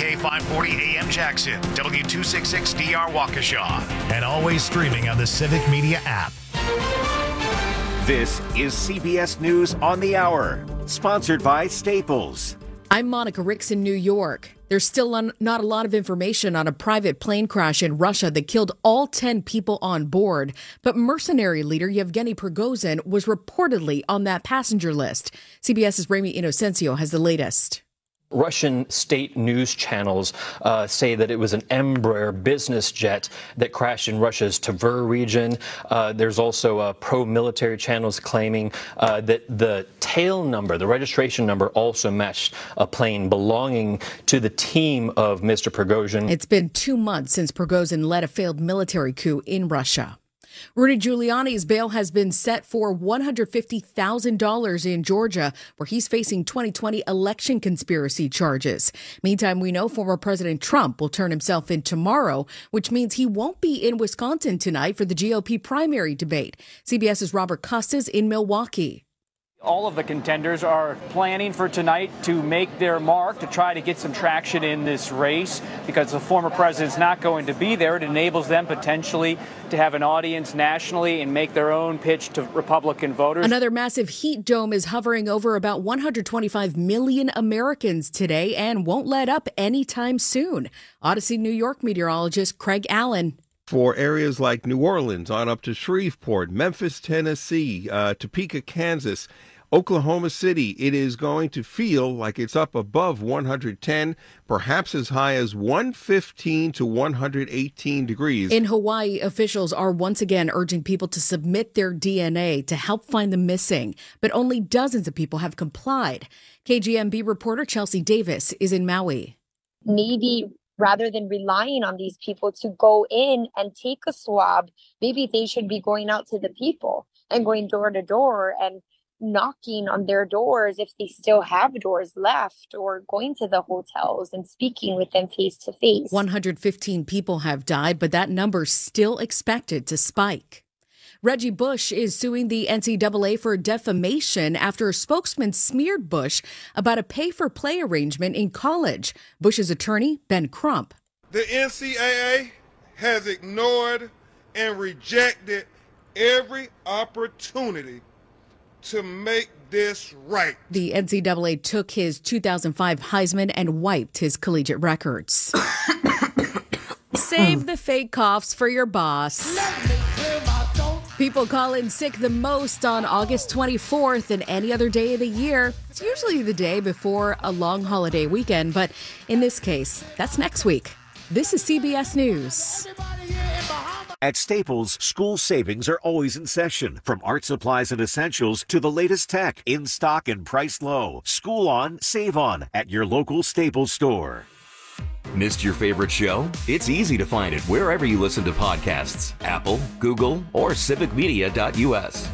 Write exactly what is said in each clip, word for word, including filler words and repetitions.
K five forty A M Jackson, W two sixty-six D R Waukesha, and always streaming on the Civic Media app. This is C B S News on the Hour, sponsored by Staples. I'm Monica Ricks in New York. There's still not a lot of information on a private plane crash in Russia that killed all ten people on board. But mercenary leader Yevgeny Prigozhin was reportedly on that passenger list. CBS's Ramy Inocencio has the latest. Russian state news channels uh, say that it was an Embraer business jet that crashed in Russia's Tver region. Uh, there's also uh, pro-military channels claiming uh, that the tail number, the registration number, also matched a plane belonging to the team of Mister Prigozhin. It's been two months since Prigozhin led a failed military coup in Russia. Rudy Giuliani's bail has been set for one hundred fifty thousand dollars in Georgia, where he's facing twenty twenty election conspiracy charges. Meantime, we know former President Trump will turn himself in tomorrow, which means he won't be in Wisconsin tonight for the G O P primary debate. CBS's Robert Costas in Milwaukee. All of the contenders are planning for tonight to make their mark, to try to get some traction in this race, because the former president's not going to be there. It enables them potentially to have an audience nationally and make their own pitch to Republican voters. Another massive heat dome is hovering over about one hundred twenty-five million Americans today and won't let up anytime soon. Odyssey, New York meteorologist Craig Allen. For areas like New Orleans on up to Shreveport, Memphis, Tennessee, uh, Topeka, Kansas, Oklahoma City, it is going to feel like it's up above one hundred ten, perhaps as high as one fifteen to one hundred eighteen degrees. In Hawaii, officials are once again urging people to submit their D N A to help find the missing, but only dozens of people have complied. K G M B reporter Chelsea Davis is in Maui. Maybe rather than relying on these people to go in and take a swab, maybe they should be going out to the people and going door to door and knocking on their doors if they still have doors left, or going to the hotels and speaking with them face to face. one hundred fifteen people have died, but that number's still expected to spike. Reggie Bush is suing the N C double A for defamation after a spokesman smeared Bush about a pay-for-play arrangement in college. Bush's attorney, Ben Crump. The N C double A has ignored and rejected every opportunity to make this right. The N C double A took his two thousand five Heisman and wiped his collegiate records. Save the fake coughs for your boss. People call in sick the most on August twenty-fourth and any other day of the year. It's usually the day before a long holiday weekend, but in this case, that's next week. This is C B S News. At Staples, school savings are always in session. From art supplies and essentials to the latest tech, in stock and priced low. School on, save on at your local Staples store. Missed your favorite show? It's easy to find it wherever you listen to podcasts. Apple, Google, or civic media dot U S.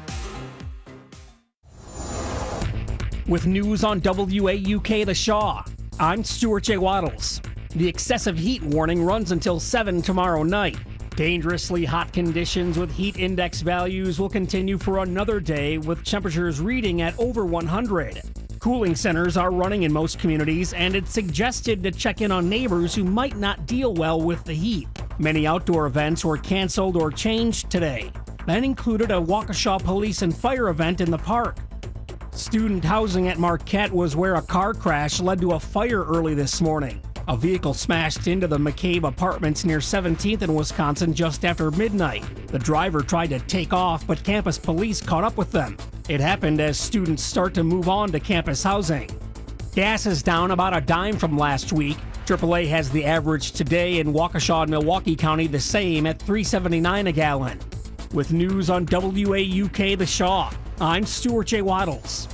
With news on W A U K The Shaw, I'm Stuart J. Waddles. The excessive heat warning runs until seven tomorrow night. Dangerously hot conditions with heat index values will continue for another day, with temperatures reading at over one hundred. Cooling centers are running in most communities, and it's suggested to check in on neighbors who might not deal well with the heat. Many outdoor events were canceled or changed today. That included a Waukesha police and fire event in the park. Student housing at Marquette was where a car crash led to a fire early this morning. A vehicle smashed into the McCabe Apartments near seventeenth in Wisconsin just after midnight. The driver tried to take off, but campus police caught up with them. It happened as students start to move on to campus housing. Gas is down about a dime from last week. triple A has the average today in Waukesha and Milwaukee County the same at three seventy-nine a gallon. With news on W A U K The Shaw, I'm Stuart J. Waddles.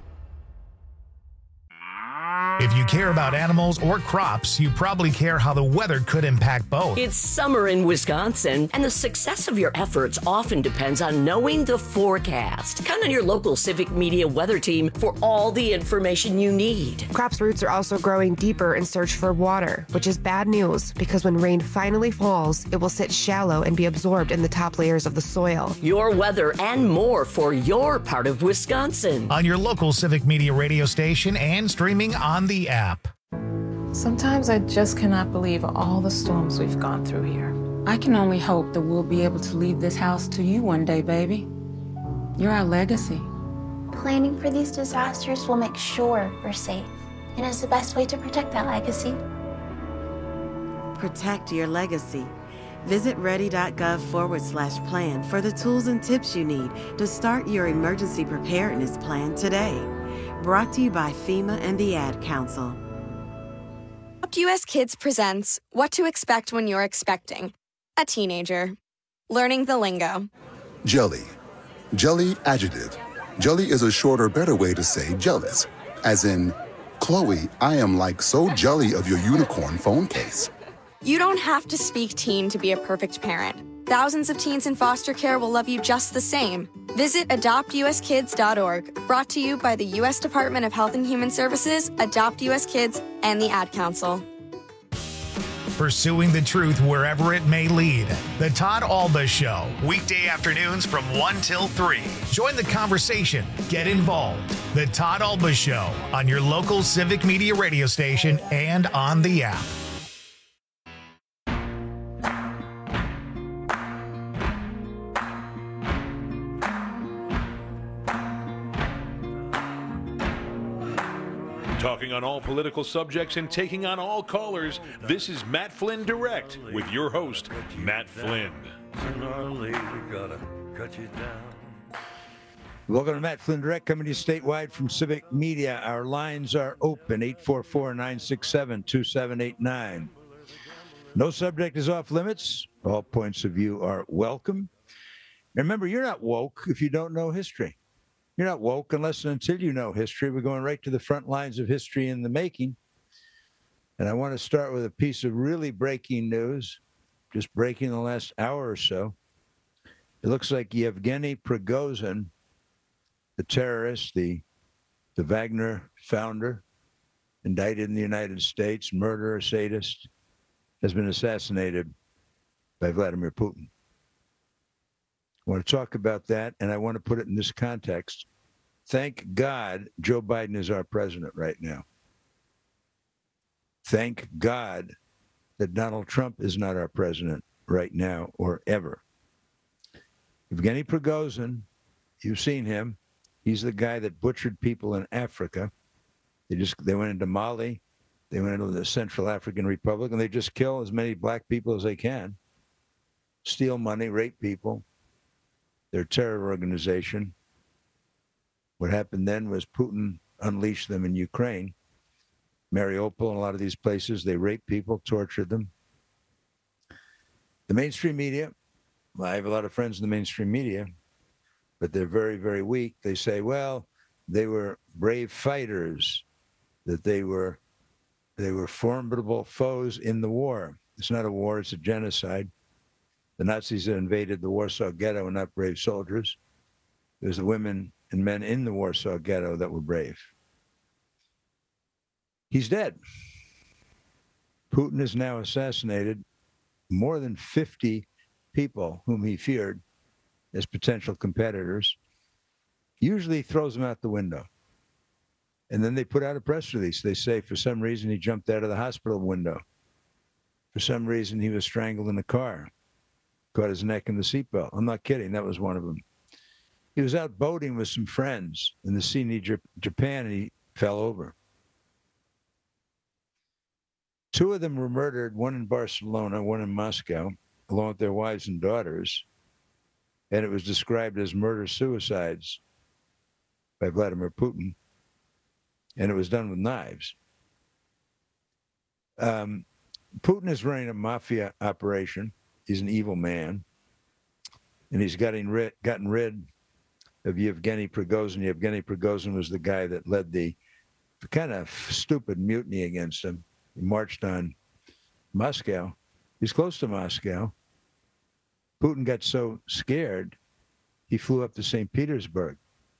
If you care about animals or crops, you probably care how the weather could impact both. It's summer in Wisconsin, and the success of your efforts often depends on knowing the forecast. Count on your local Civic Media weather team for all the information you need. Crops' roots are also growing deeper in search for water, which is bad news because when rain finally falls, it will sit shallow and be absorbed in the top layers of the soil. Your weather and more for your part of Wisconsin. On your local Civic Media radio station and streaming on the app. Sometimes I just cannot believe all the storms we've gone through here. I can only hope that we'll be able to leave this house to you one day, baby. You're our legacy. Planning for these disasters will make sure we're safe, and is the best way to protect that legacy. Protect your legacy. Visit ready.gov forward slash plan for the tools and tips you need to start your emergency preparedness plan today. Brought to you by FEMA and the Ad Council. Adopt U S Kids presents What to Expect When You're Expecting a Teenager. Learning the lingo. Jelly. Jelly adjective. Jelly is a shorter, better way to say jealous. As in, Chloe, I am like so jelly of your unicorn phone case. You don't have to speak teen to be a perfect parent. Thousands of teens in foster care will love you just the same. Visit adopt u s kids dot org. Brought to you by the U S Department of Health and Human Services, Adopt U S Kids, and the Ad Council. Pursuing the truth wherever it may lead. The Todd Alba Show, weekday afternoons from one till three. Join the conversation. Get involved. The Todd Alba Show on your local Civic Media radio station and on the app. Talking on all political subjects and taking on all callers, this is Matt Flynn Direct with your host, Matt Flynn. Welcome to Matt Flynn Direct, coming to you statewide from Civic Media. Our lines are open, eight four four, nine six seven, two seven eight nine. No subject is off limits. All points of view are welcome. Remember, you're not woke if you don't know history. You're not woke unless and until you know history. We're going right to the front lines of history in the making. And I want to start with a piece of really breaking news, just breaking the last hour or so. It looks like Yevgeny Prigozhin, the terrorist, the, the Wagner founder, indicted in the United States, murderer, sadist, has been assassinated by Vladimir Putin. I want to talk about that, and I want to put it in this context. Thank God Joe Biden is our president right now. Thank God that Donald Trump is not our president right now or ever. Evgeny Prigozhin, you've seen him. He's the guy that butchered people in Africa. They just they went into Mali, they went into the Central African Republic, and they just kill as many black people as they can, steal money, rape people. They're a terror organization. What happened then was Putin unleashed them in Ukraine. Mariupol and a lot of these places, they raped people, tortured them. The mainstream media, I have a lot of friends in the mainstream media, but they're very, very weak. They say, well, they were brave fighters, that they were they were formidable foes in the war. It's not a war, it's a genocide. The Nazis that invaded the Warsaw Ghetto were not brave soldiers. It was the women and men in the Warsaw Ghetto that were brave. He's dead. Putin has now assassinated more than fifty people whom he feared as potential competitors. Usually he throws them out the window. And then they put out a press release. They say for some reason he jumped out of the hospital window. For some reason he was strangled in a car. Caught his neck in the seatbelt. I'm not kidding. That was one of them. He was out boating with some friends in the sea near Japan, and he fell over. Two of them were murdered, one in Barcelona, one in Moscow, along with their wives and daughters. And it was described as murder-suicides by Vladimir Putin. And it was done with knives. Um, Putin is running a mafia operation. He's an evil man, and he's gotten rid, gotten rid of Yevgeny Prigozhin. Yevgeny Prigozhin was the guy that led the kind of stupid mutiny against him. He marched on Moscow. He's close to Moscow. Putin got so scared, he flew up to Saint Petersburg.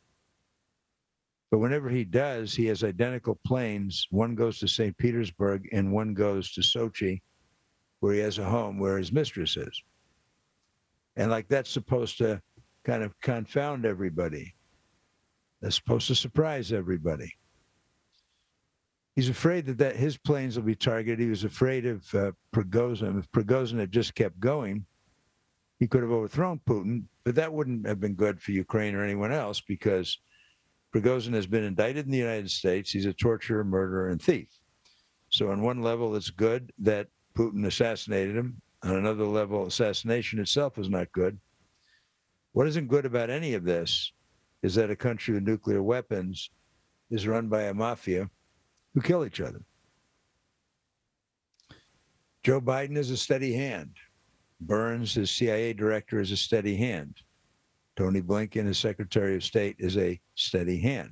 But whenever he does, he has identical planes. One goes to Saint Petersburg, and one goes to Sochi, where he has a home where his mistress is. And like that's supposed to kind of confound everybody. That's supposed to surprise everybody. He's afraid that, that his planes will be targeted. He was afraid of uh, Prigozhin. If Prigozhin had just kept going, he could have overthrown Putin, but that wouldn't have been good for Ukraine or anyone else because Prigozhin has been indicted in the United States. He's a torturer, murderer, and thief. So on one level, it's good that Putin assassinated him. On another level, assassination itself is not good. What isn't good about any of this is that a country with nuclear weapons is run by a mafia who kill each other. Joe Biden is a steady hand. Burns, his C I A director, is a steady hand. Tony Blinken, his Secretary of State, is a steady hand.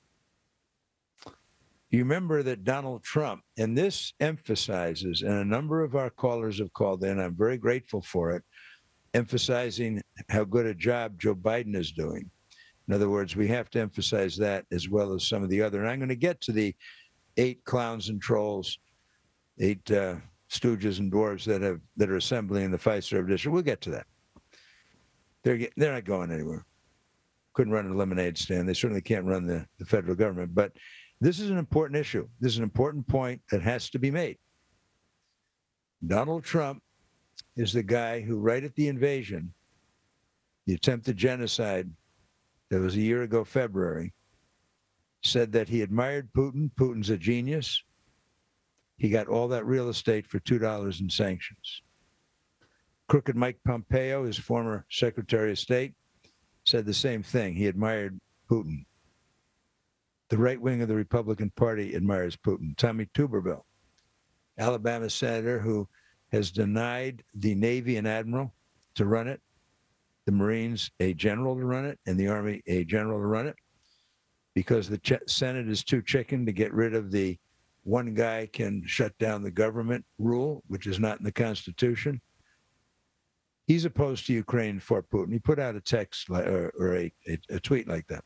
You remember that Donald Trump, and this emphasizes, and a number of our callers have called in, I'm very grateful for it, emphasizing how good a job Joe Biden is doing. In other words, we have to emphasize that as well as some of the other. And I'm going to get to the eight clowns and trolls, eight uh, stooges and dwarves that have that are assembling in the Fiserv district. We'll get to that. They're they're not going anywhere. Couldn't run a lemonade stand. They certainly can't run the, the federal government. But this is an important issue. This is an important point that has to be made. Donald Trump is the guy who, right at the invasion, the attempted genocide that was a year ago, February, said that he admired Putin. Putin's a genius. He got all that real estate for two dollars in sanctions. Crooked Mike Pompeo, his former Secretary of State, said the same thing. He admired Putin. The right wing of the Republican Party admires Putin. Tommy Tuberville, Alabama senator who has denied the Navy an admiral to run it, the Marines a general to run it, and the Army a general to run it, because the ch- Senate is too chicken to get rid of the one guy can shut down the government rule, which is not in the Constitution. He's opposed to Ukraine for Putin. He put out a text like, or, or a, a, a tweet like that.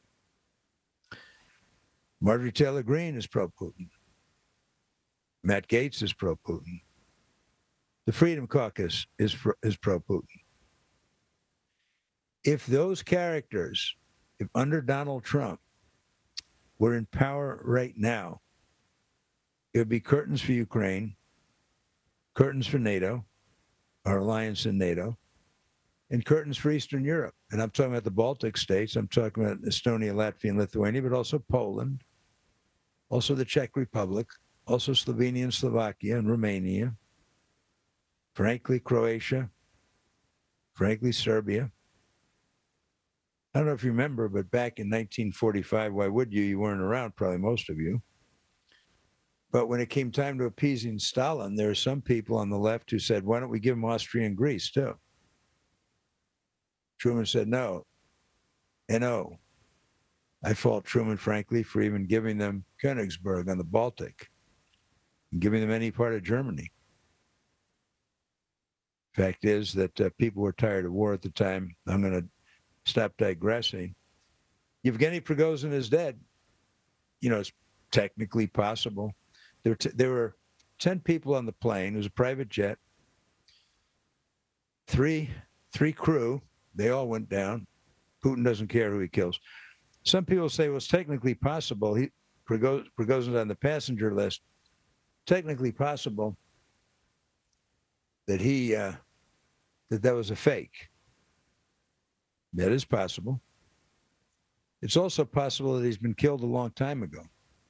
Marjorie Taylor Greene is pro-Putin. Matt Gaetz is pro-Putin. The Freedom Caucus is, pro, is pro-Putin. If those characters, if under Donald Trump, were in power right now, it would be curtains for Ukraine, curtains for NATO, our alliance in NATO, and curtains for Eastern Europe. And I'm talking about the Baltic states. I'm talking about Estonia, Latvia, and Lithuania, but also Poland, also the Czech Republic, also Slovenia and Slovakia and Romania, frankly, Croatia, frankly, Serbia. I don't know if you remember, but back in nineteen forty-five, why would you? You weren't around, probably most of you. But when it came time to appeasing Stalin, there were some people on the left who said, why don't we give him Austria and Greece too? Truman said, no. N O. I fault Truman, frankly, for even giving them Königsberg on the Baltic and giving them any part of Germany. Fact is that uh, people were tired of war at the time. I'm going to stop digressing. Yevgeny Prigozhin is dead. You know, it's technically possible. There, t- there were ten people on the plane. It was a private jet. Three, three crew. They all went down. Putin doesn't care who he kills. Some people say, well, it's technically possible. He, Prigoz, Prigozhin's on the passenger list. Technically possible that he, uh, that that was a fake. That is possible. It's also possible that he's been killed a long time ago.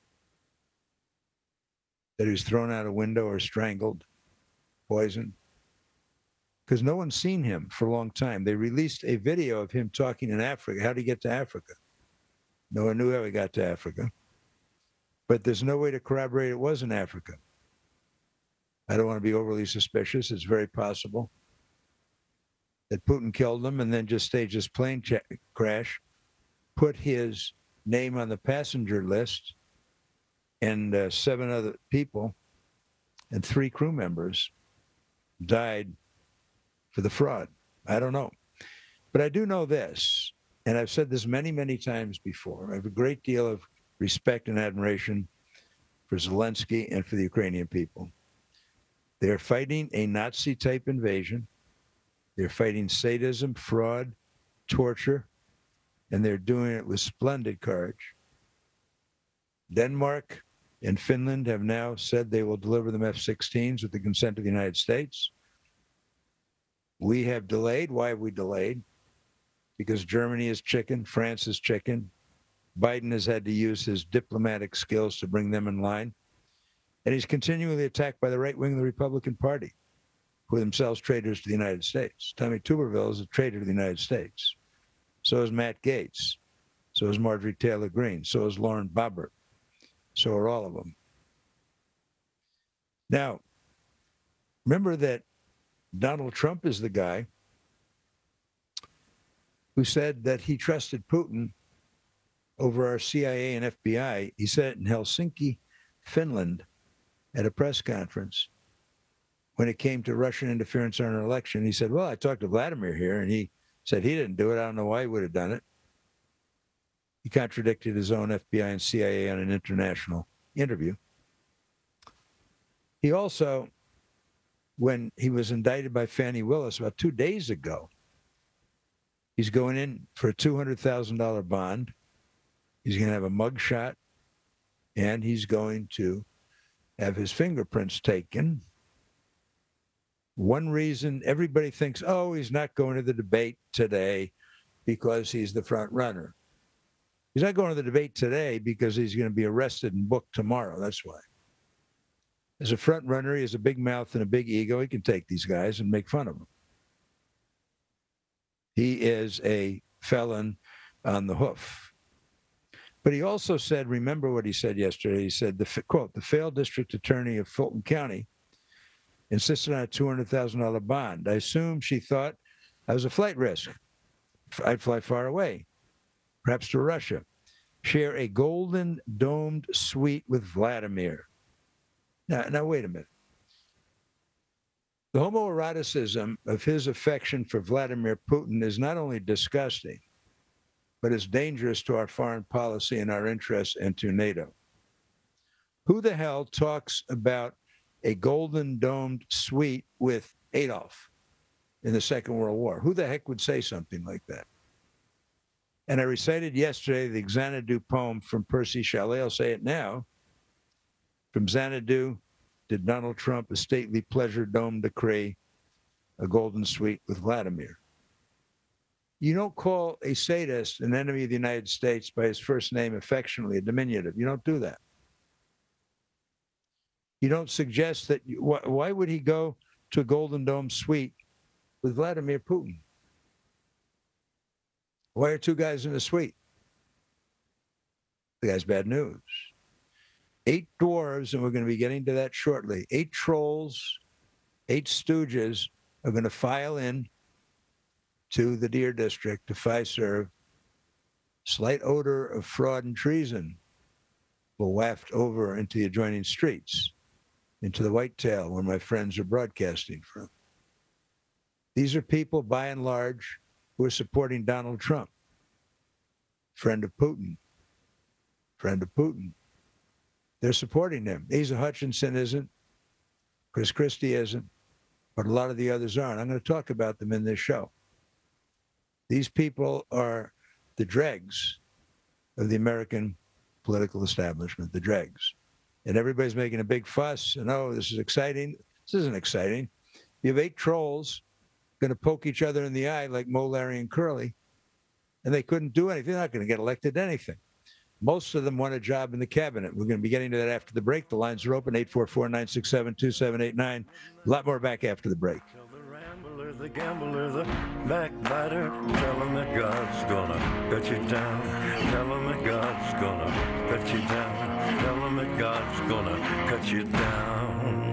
That he was thrown out a window or strangled, poisoned. Because no one's seen him for a long time. They released a video of him talking in Africa. How did he get to Africa? No one knew how he got to Africa. But there's no way to corroborate it was in Africa. I don't want to be overly suspicious. It's very possible that Putin killed him and then just staged his plane ch- crash, put his name on the passenger list, and uh, seven other people and three crew members died for the fraud. I don't know. But I do know this, and I've said this many, many times before. I have a great deal of respect and admiration for Zelensky and for the Ukrainian people. They're fighting a Nazi-type invasion. They're fighting sadism, fraud, torture, and they're doing it with splendid courage. Denmark and Finland have now said they will deliver them F sixteens with the consent of the United States. We have delayed. Why have we delayed? Because Germany is chicken, France is chicken. Biden has had to use his diplomatic skills to bring them in line. And he's continually attacked by the right wing of the Republican Party, who are themselves traitors to the United States. Tommy Tuberville is a traitor to the United States. So is Matt Gaetz. So is Marjorie Taylor Greene. So is Lauren Boebert. So are all of them. Now, remember that Donald Trump is the guy who said that he trusted Putin over our C I A and F B I. He said it in Helsinki, Finland, at a press conference when it came to Russian interference on an election. He said, well, I talked to Vladimir here, and he said he didn't do it. I don't know why he would have done it. He contradicted his own F B I and C I A on an international interview. He also, when he was indicted by Fani Willis about two days ago, he's going in for a two hundred thousand dollars bond. He's going to have a mugshot, and he's going to have his fingerprints taken. One reason everybody thinks, oh, he's not going to the debate today because he's the front runner. He's not going to the debate today because he's going to be arrested and booked tomorrow. That's why. As a front runner, he has a big mouth and a big ego. He can take these guys and make fun of them. He is a felon on the hoof. But he also said, remember what he said yesterday. He said, the quote, the failed district attorney of Fulton County insisted on a two hundred thousand dollars bond. I assume she thought I was a flight risk. I'd fly far away, perhaps to Russia, share a golden domed suite with Vladimir. Now, now wait a minute. The homoeroticism of his affection for Vladimir Putin is not only disgusting, but is dangerous to our foreign policy and our interests and to NATO. Who the hell talks about a golden domed suite with Adolf in the Second World War? Who the heck would say something like that? And I recited yesterday the Xanadu poem from Percy Shelley. I'll say it now. From Xanadu, did Donald Trump a stately pleasure dome decree, a golden suite with Vladimir? You don't call a sadist an enemy of the United States by his first name affectionately, a diminutive. You don't do that. You don't suggest that. You, why, why would he go to a Golden Dome suite with Vladimir Putin? Why are two guys in a suite? The guy's bad news. Eight dwarves, and we're going to be getting to that shortly. Eight trolls, eight stooges are going to file in to the Deer District to Fiserv. Slight odor of fraud and treason will waft over into the adjoining streets, into the Whitetail, where my friends are broadcasting from. These are people, by and large, who are supporting Donald Trump, friend of Putin, friend of Putin. They're supporting him. Asa Hutchinson isn't, Chris Christie isn't, but a lot of the others aren't. I'm going to talk about them in this show. These people are the dregs of the American political establishment, the dregs. And everybody's making a big fuss, and oh, this is exciting. This isn't exciting. You have eight trolls going to poke each other in the eye like Mo, Larry, and Curly, and they couldn't do anything. They're not going to get elected to anything. Most of them want a job in the cabinet. We're going to be getting to that after the break. The lines are open, eight four four, nine six seven, two seven eight nine. A lot more back after the break. The gambler, the backbiter, tell him that God's gonna cut you down. Tell him that God's gonna cut you down. Tell him that God's gonna cut you down.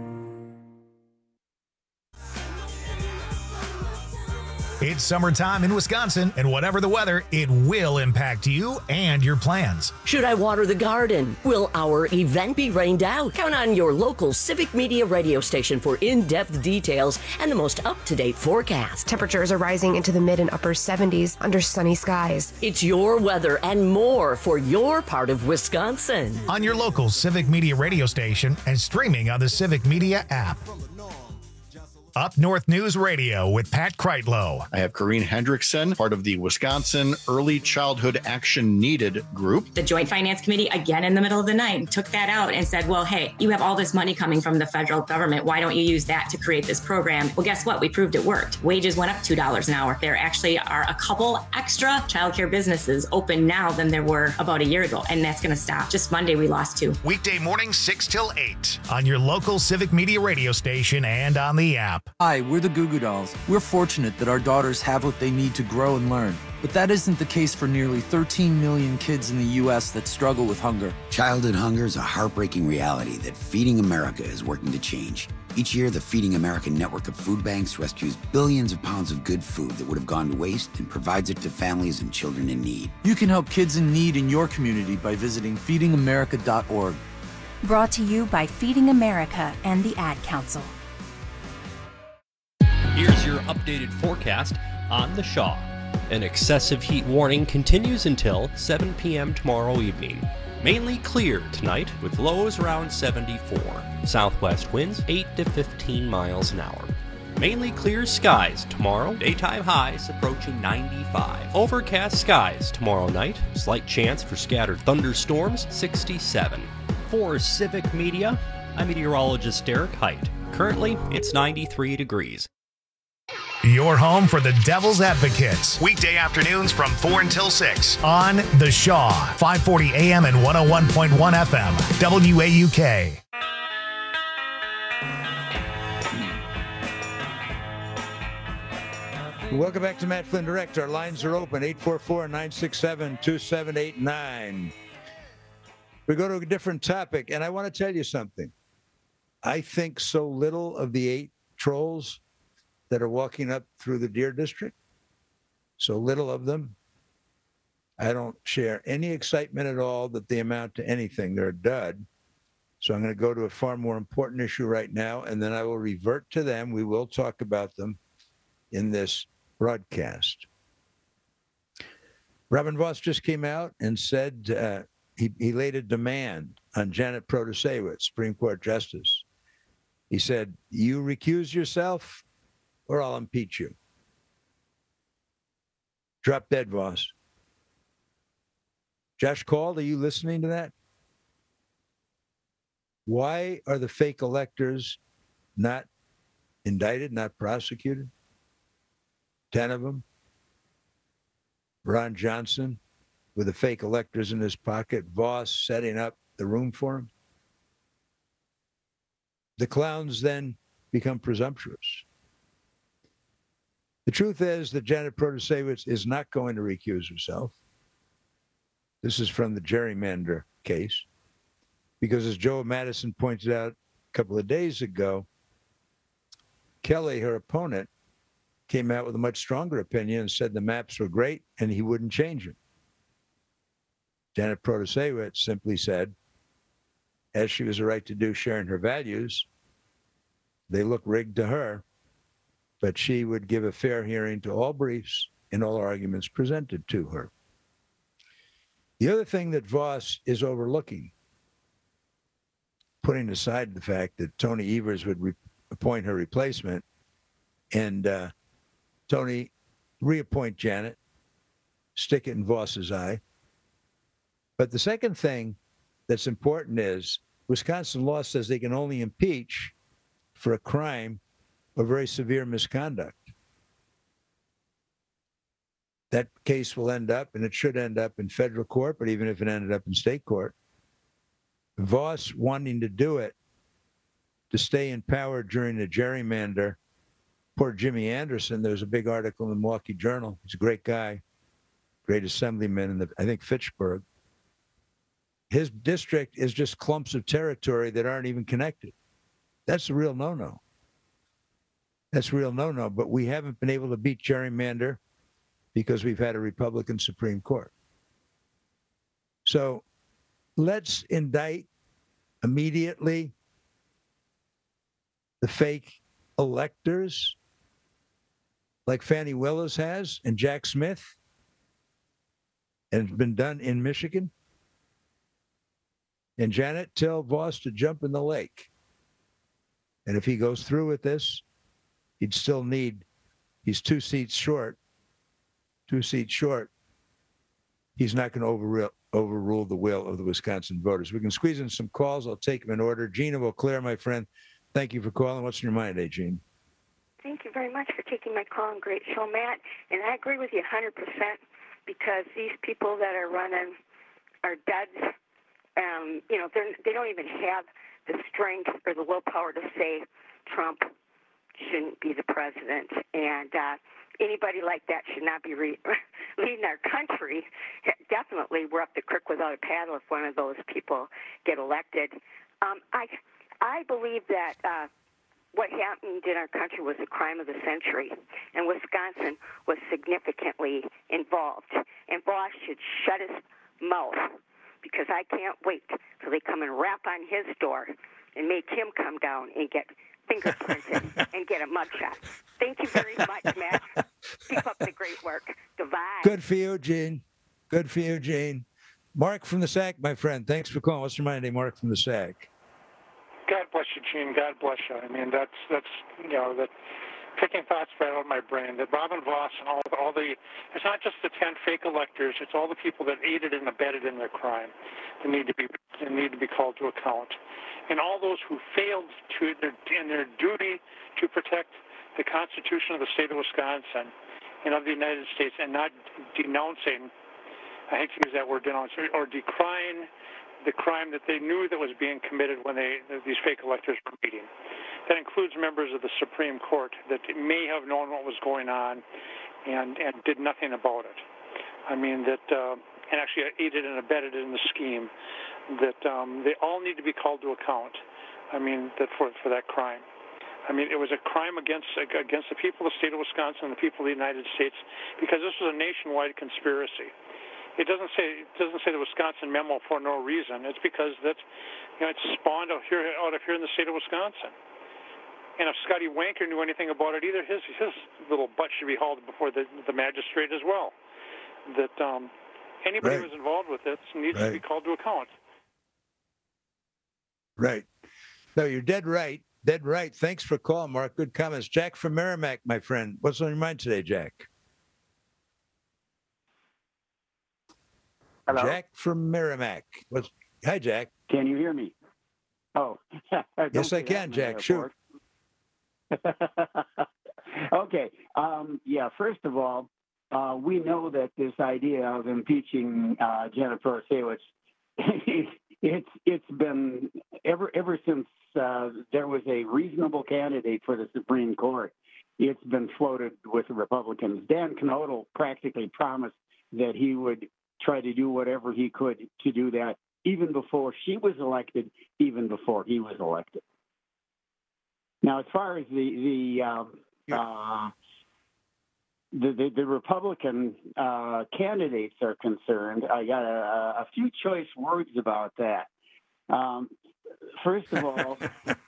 It's summertime in Wisconsin, and whatever the weather, it will impact you and your plans. Should I water the garden? Will our event be rained out? Count on your local Civic Media radio station for in-depth details and the most up-to-date forecast. Temperatures are rising into the mid and upper seventies under sunny skies. It's your weather and more for your part of Wisconsin. On your local Civic Media radio station and streaming on the Civic Media app. Up North News Radio with Pat Kreitlow. I have Corrine Hendrickson, part of the Wisconsin Early Childhood Action Needed group. The Joint Finance Committee, again in the middle of the night, took that out and said, well, hey, you have all this money coming from the federal government. Why don't you use that to create this program? Well, guess what? We proved it worked. Wages went up two dollars an hour. There actually are a couple extra childcare businesses open now than there were about a year ago, and that's going to stop. Just Monday, we lost two. Weekday mornings, six till eight on your local Civic Media radio station and on the app. Hi, we're the Goo Goo Dolls. We're fortunate that our daughters have what they need to grow and learn. But that isn't the case for nearly thirteen million kids in the U S that struggle with hunger. Childhood hunger is a heartbreaking reality that Feeding America is working to change. Each year, the Feeding America network of food banks rescues billions of pounds of good food that would have gone to waste and provides it to families and children in need. You can help kids in need in your community by visiting feeding america dot org. Brought to you by Feeding America and the Ad Council. Here's your updated forecast on the Shaw. An excessive heat warning continues until seven p.m. tomorrow evening. Mainly clear tonight with lows around seventy-four. Southwest winds eight to fifteen miles an hour. Mainly clear skies tomorrow. Daytime highs approaching ninety-five. Overcast skies tomorrow night. Slight chance for scattered thunderstorms, sixty-seven. For Civic Media, I'm meteorologist Derek Height. Currently, it's ninety-three degrees. Your home for the Devil's Advocates. Weekday afternoons from four until six on The Shaw, five forty A M and one oh one point one F M, W A U K. Welcome back to Matt Flynn Direct. Our lines are open, eight four four, nine six seven, two seven eight nine. We go to a different topic, and I want to tell you something. I think so little of the eight trolls that are walking up through the Deer District, so little of them. I don't share any excitement at all that they amount to anything. They're a dud. So I'm going to go to a far more important issue right now, and then I will revert to them. We will talk about them in this broadcast. Robin Vos just came out and said uh, he, he laid a demand on Janet Protasewicz, Supreme Court Justice. He said, you recuse yourself or I'll impeach you. Drop dead, Vos. Josh Cald, are you listening to that? Why are the fake electors not indicted, not prosecuted? Ten of them. Ron Johnson with the fake electors in his pocket. Vos setting up the room for him. The clowns then become presumptuous. The truth is that Janet Protasewicz is not going to recuse herself. This is from the gerrymander case. Because as Joe Madison pointed out a couple of days ago, Kelly, her opponent, came out with a much stronger opinion and said the maps were great and he wouldn't change them. Janet Protasewicz simply said, as she was a right to do, sharing her values, they look rigged to her, but she would give a fair hearing to all briefs and all arguments presented to her. The other thing that Vos is overlooking, putting aside the fact that Tony Evers would re- appoint her replacement and uh, Tony reappoint Janet, stick it in Vos's eye. But the second thing that's important is Wisconsin law says they can only impeach for a crime or very severe misconduct. That case will end up, and it should end up in federal court, but even if it ended up in state court, Vos wanting to do it to stay in power during the gerrymander. Poor Jimmy Anderson, there's a big article in the Milwaukee Journal. He's a great guy, great assemblyman in the, I think, Fitchburg. His district is just clumps of territory that aren't even connected. That's a real no-no. That's a real no-no, but we haven't been able to beat gerrymander because we've had a Republican Supreme Court. So let's indict immediately the fake electors like Fannie Willis has and Jack Smith, and it's been done in Michigan. And Janet, tell Vos to jump in the lake. And if he goes through with this, he'd still need, he's two seats short, two seats short. He's not going to overrule, overrule the will of the Wisconsin voters. We can squeeze in some calls. I'll take them in order. Gene of Eau Claire, my friend, thank you for calling. What's in your mind today, Gene? Thank you very much for taking my call, and great show, Matt. And I agree with you one hundred percent, because these people that are running are duds. Um, you know, they're, they don't even have the strength or the willpower to say Trump shouldn't be the president. And uh, anybody like that should not be re- leading our country. Definitely, we're up the creek without a paddle if one of those people get elected. Um, I, I believe that uh, what happened in our country was a crime of the century, and Wisconsin was significantly involved. And Voss should shut his mouth, because I can't wait till they come and rap on his door and make him come down and get fingerprinted and get a mugshot. Thank you very much, Matt. Keep up the great work. Goodbye. Good for you, Gene. Good for you, Gene. Mark from the S A C, my friend. Thanks for calling. What's your mind today, Mark from the S A C? God bless you, Gene. God bless you. I mean, that's, that's you know, that picking thoughts right out of my brain. That Robin Voss and all, all the, it's not just the ten fake electors, it's all the people that aided and abetted in their crime that need to be, that need to be called to account. And all those who failed to, in their duty to protect the Constitution of the state of Wisconsin and of the United States, and not denouncing, I hate to use that word, denounce, or decrying the crime that they knew that was being committed when they these fake electors were meeting. That includes members of the Supreme Court that may have known what was going on and, and did nothing about it. I mean, that, uh, and actually aided and abetted in the scheme, that um, they all need to be called to account, I mean, that for, for that crime. I mean, it was a crime against against the people of the state of Wisconsin and the people of the United States, because this was a nationwide conspiracy. It doesn't say it doesn't say the Wisconsin memo for no reason. It's because that, you know, it's spawned out here out of here in the state of Wisconsin. And if Scotty Wanker knew anything about it either, his his little butt should be hauled before the the magistrate as well. That um, anybody Right. who was involved with this needs Right. to be called to account. Right. No, you're dead right. Dead right. Thanks for calling, Mark. Good comments. Jack from Merrimack, my friend. What's on your mind today, Jack? Hello? Jack from Merrimack. What's, hi, Jack. Can you hear me? Oh. Don't Yes, I say that can, in the Jack. Shoot. airport. Okay. Um, yeah, first of all, uh, we know that this idea of impeaching uh, Jennifer Sawicz, it's it's been ever ever since uh, there was a reasonable candidate for the Supreme Court. It's been floated with the Republicans. Dan Knodel practically promised that he would try to do whatever he could to do that, even before she was elected, even before he was elected. Now, as far as the the um, uh, the, the, the Republican uh, candidates are concerned, I got a, a few choice words about that. Um, first of all,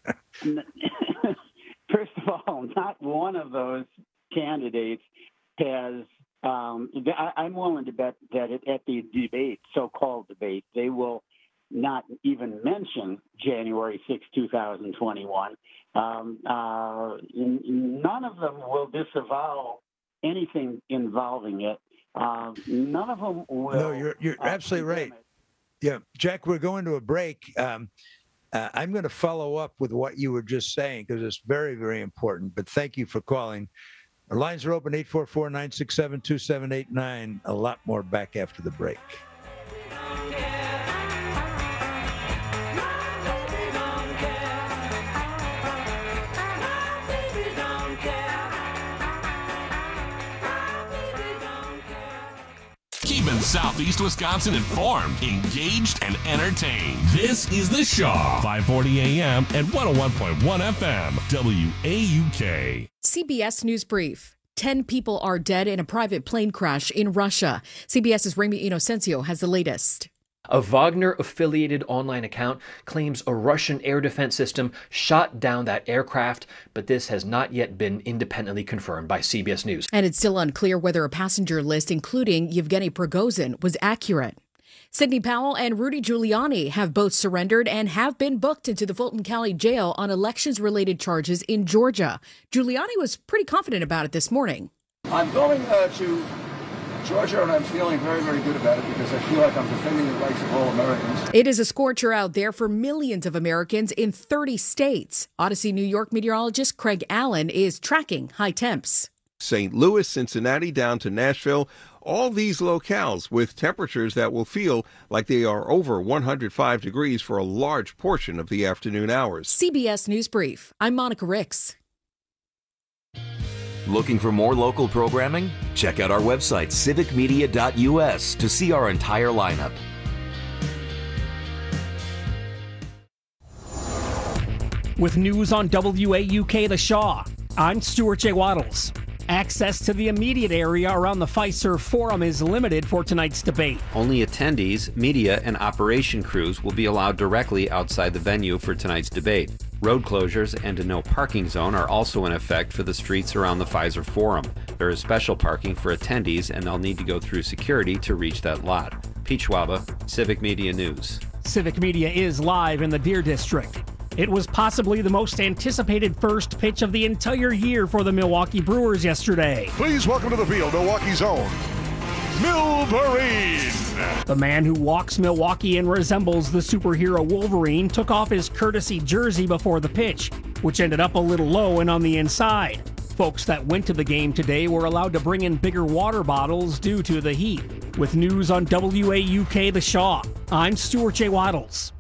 first of all, not one of those candidates has. Um, I, I'm willing to bet that it, at the debate, so-called debate, they will not even mention January sixth, two thousand twenty-one. Um, uh, none of them will disavow anything involving it. Uh, none of them will. No, you're you're uh, absolutely right. Yeah, Jack, we're going to a break. Um, uh, I'm going to follow up with what you were just saying because it's very, very important. But thank you for calling. Our lines are open, eight four four, nine six seven, two seven eight nine. A lot more back after the break. Keeping Southeast Wisconsin informed, engaged, and entertained. This is The Shaw, five forty A M and one oh one point one F M, W A U K. C B S News Brief. Ten people are dead in a private plane crash in Russia. CBS's Remy Inocencio has the latest. A Wagner-affiliated online account claims a Russian air defense system shot down that aircraft, but this has not yet been independently confirmed by C B S News. And it's still unclear whether a passenger list, including Yevgeny Prigozhin, was accurate. Sidney Powell and Rudy Giuliani have both surrendered and have been booked into the Fulton County Jail on elections-related charges in Georgia. Giuliani was pretty confident about it this morning. I'm going uh, to Georgia, and I'm feeling very, very good about it because I feel like I'm defending the rights of all Americans. It is a scorcher out there for millions of Americans in thirty states. Odyssey, New York meteorologist Craig Allen is tracking high temps. Saint Louis, Cincinnati, down to Nashville, all these locales with temperatures that will feel like they are over one hundred five degrees for a large portion of the afternoon hours. C B S News Brief. I'm Monica Ricks. Looking for more local programming? Check out our website, civic media dot U S, to see our entire lineup. With news on W A U K The Shaw, I'm Stuart J. Waddles. Access to the immediate area around the Fiserv Forum is limited for tonight's debate. Only attendees, media, and operation crews will be allowed directly outside the venue for tonight's debate. Road closures and a no parking zone are also in effect for the streets around the Fiserv Forum. There is special parking for attendees, and they'll need to go through security to reach that lot. Pete Schwaba, Civic Media News. Civic Media is live in the Deer District. It was possibly the most anticipated first pitch of the entire year for the Milwaukee Brewers yesterday. Please welcome to the field, Milwaukee's own Milverine. The man who walks Milwaukee and resembles the superhero Wolverine took off his courtesy jersey before the pitch, which ended up a little low and on the inside. Folks that went to the game today were allowed to bring in bigger water bottles due to the heat. With news on W A U K The Shaw, I'm Stuart J. Waddles.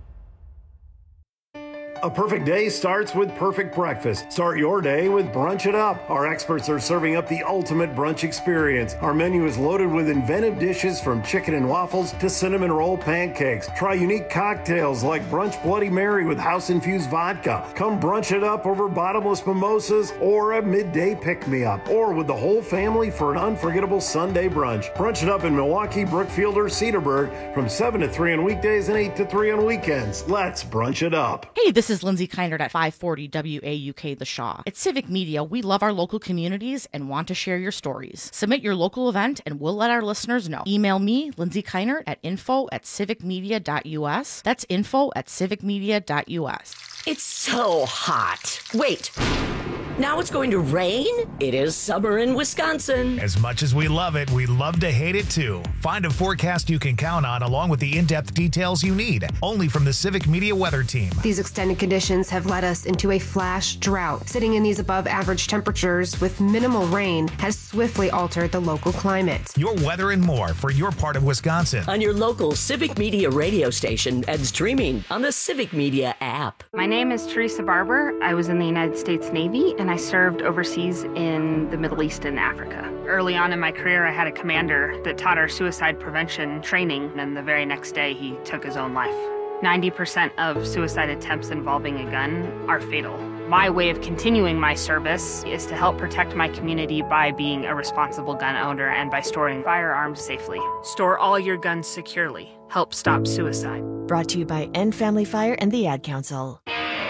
A perfect day starts with perfect breakfast. Start your day with Brunch It Up. Our experts are serving up the ultimate brunch experience. Our menu is loaded with inventive dishes from chicken and waffles to cinnamon roll pancakes. Try unique cocktails like Brunch Bloody Mary with house-infused vodka. Come brunch it up over bottomless mimosas or a midday pick-me-up. Or with the whole family for an unforgettable Sunday brunch. Brunch It Up in Milwaukee, Brookfield, or Cedarburg from seven to three on weekdays and eight to three on weekends. Let's brunch it up. Hey, this is Lindsay Kindert at five forty W A U K The Shaw. At Civic Media, we love our local communities and want to share your stories. Submit your local event and we'll let our listeners know. Email me, Lindsay Kindert, at info at civic media dot U S. That's info at civic media dot U S. It's so hot. Wait. Now it's going to rain? It is summer in Wisconsin. As much as we love it, we love to hate it too. Find a forecast you can count on along with the in-depth details you need, only from the Civic Media Weather Team. These extended conditions have led us into a flash drought. Sitting in these above average temperatures with minimal rain has swiftly altered the local climate. Your weather and more for your part of Wisconsin. On your local Civic Media radio station and streaming on the Civic Media app. My name is Teresa Barber. I was in the United States Navy and I served overseas in the Middle East and Africa. Early on in my career, I had a commander that taught our suicide prevention training, and the very next day he took his own life. ninety percent of suicide attempts involving a gun are fatal. My way of continuing my service is to help protect my community by being a responsible gun owner and by storing firearms safely. Store all your guns securely. Help stop suicide. Brought to you by End Family Fire and the Ad Council.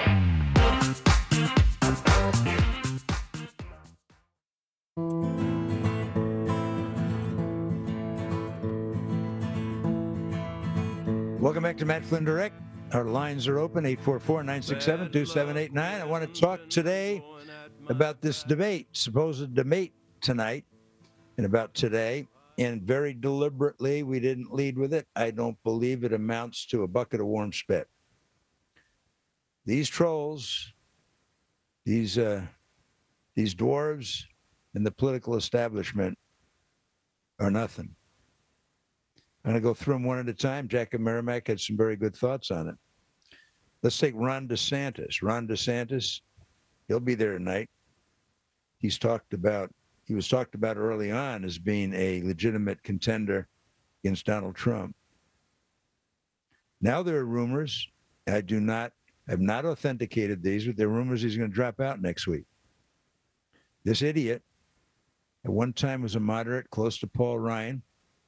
Welcome back to Matt Flynn Direct. Our lines are open, eight four four, nine six seven, two seven eight nine. I want to talk today about this debate, supposed debate tonight, and about today. And very deliberately, we didn't lead with it. I don't believe it amounts to a bucket of warm spit. These trolls, these uh, these dwarves in the political establishment are nothing. I'm going to go through them one at a time. Jack and Merrimack had some very good thoughts on it. Let's take Ron DeSantis. Ron DeSantis, he'll be there tonight. He's talked about, he was talked about early on as being a legitimate contender against Donald Trump. Now there are rumors. I do not, have not authenticated these, but there are rumors he's going to drop out next week. This idiot, at one time was a moderate, close to Paul Ryan,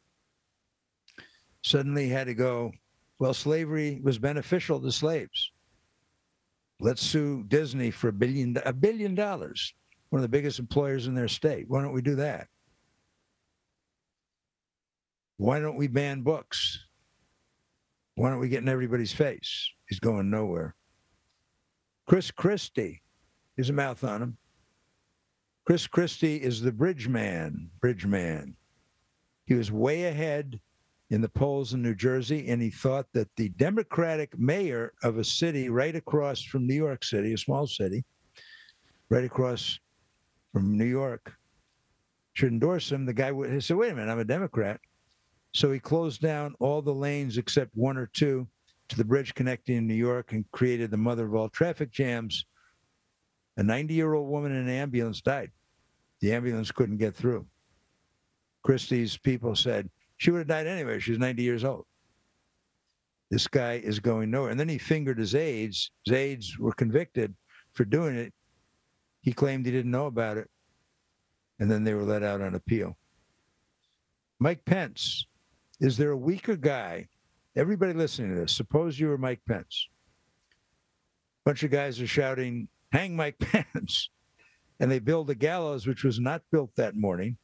suddenly had to go, well, slavery was beneficial to slaves. Let's sue Disney for a billion, a billion dollars, one of the biggest employers in their state. Why don't we do that? Why don't we ban books? Why don't we get in everybody's face? He's going nowhere. Chris Christie, here's a mouth on him. Chris Christie is the bridge man, bridge man. He was way ahead in the polls in New Jersey, and he thought that the Democratic mayor of a city right across from New York City, a small city, right across from New York, should endorse him. The guy would, he said, wait a minute, I'm a Democrat. So he closed down all the lanes except one or two to the bridge connecting New York and created the mother of all traffic jams. A ninety-year-old woman in an ambulance died. The ambulance couldn't get through. Christie's people said she would have died anyway. She's ninety years old. This guy is going nowhere. And then he fingered his aides. His aides were convicted for doing it. He claimed he didn't know about it. And then they were let out on appeal. Mike Pence. Is there a weaker guy? Everybody listening to this, suppose you were Mike Pence. A bunch of guys are shouting, hang Mike Pence. And they build a gallows, which was not built that morning.